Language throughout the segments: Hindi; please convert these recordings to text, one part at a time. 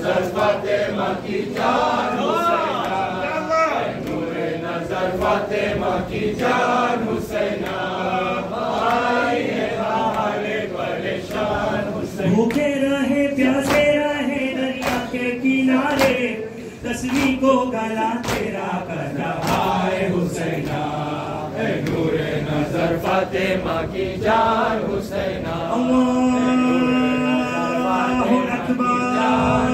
नजर फातिमा की जान हुसैना, नूरे नजर फातिमा की जान हुसैना, आई है हाले परेशान हुसैना। भूखे रहे प्यासे रहे दरिया के किनारे, तस्वीर को गला तेरा कर रहा है हुसैना, नूरे नजर फातिमा की जान हुसैना, अल्लाहु अकबर।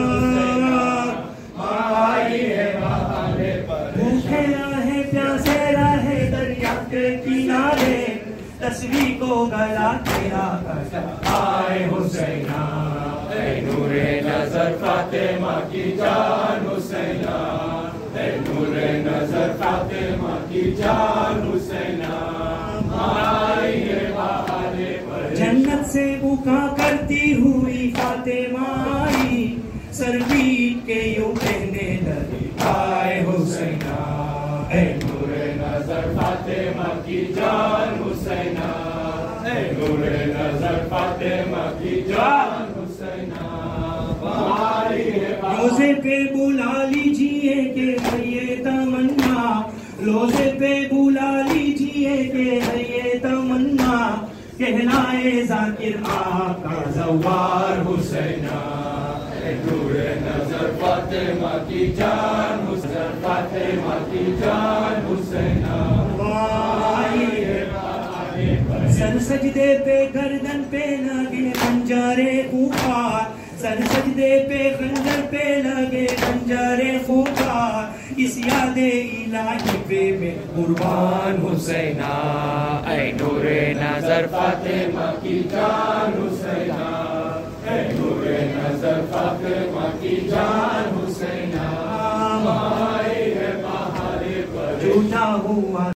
आई है हाले भूखे रहे प्यासे रहे दरिया के किनारे, तस्वीर को गला तेरा कर रहा आए हुसैना, नूरे नजर फातिमा की जान हुसैना, नूरे नजर फातिमा की जान हुसैना, आई है बहारे पर। जन्नत से बुका करती हुई फातिमा आई, सर पीट के यूं कहने लगी आए हुसैना, नूरे नजर फातिमा की जान हुसैना, नूरे नजर फातिमा की जान हुसैना, आई है रोजे पे बुला लीजिए के है ये तमन्ना, रोजे पे बुला लीजिए के है ये तमन्ना, कहलाए जाकिर आका जवार हुसैना, नूरे नजर फातिमा की जान हुसैना, फातिमा की जान हुसैना, आई है बहारे पर। सर सजदे पे गर्दन पे लगे खंजरे ऊपर, सर सजदे पे खंजर पे लगे खंजरे फूकार, इस यादे इलाही पे में कुर्बान हुसैना, नूरे नजर फातिमा की जान हुसैना, नूरे नजर फातिमा की जान हुसैना, आई है बहारे पर। झूठा हुआ